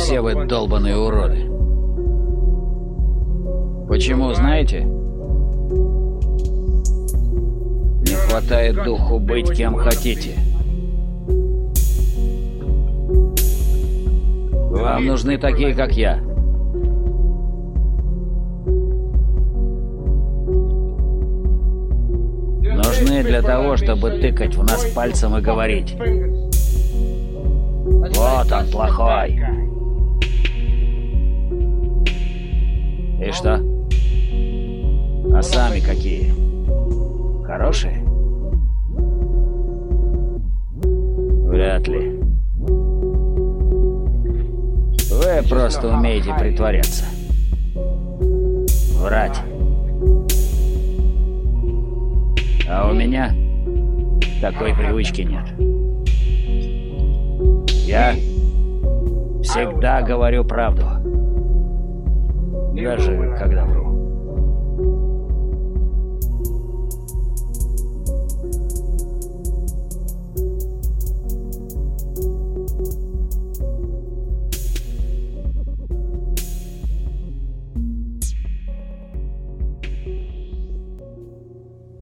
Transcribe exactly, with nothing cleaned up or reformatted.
все вы долбаные уроды. Почему, знаете? Не хватает духу быть кем хотите. Вам нужны такие, как я. Нужны для того, чтобы тыкать в нас пальцем и говорить: вот он плохой. И что? А сами какие? Хорошие? Вряд ли. Вы просто умеете притворяться. Врать. А у меня такой привычки нет. Я всегда говорю правду. Даже когда вру.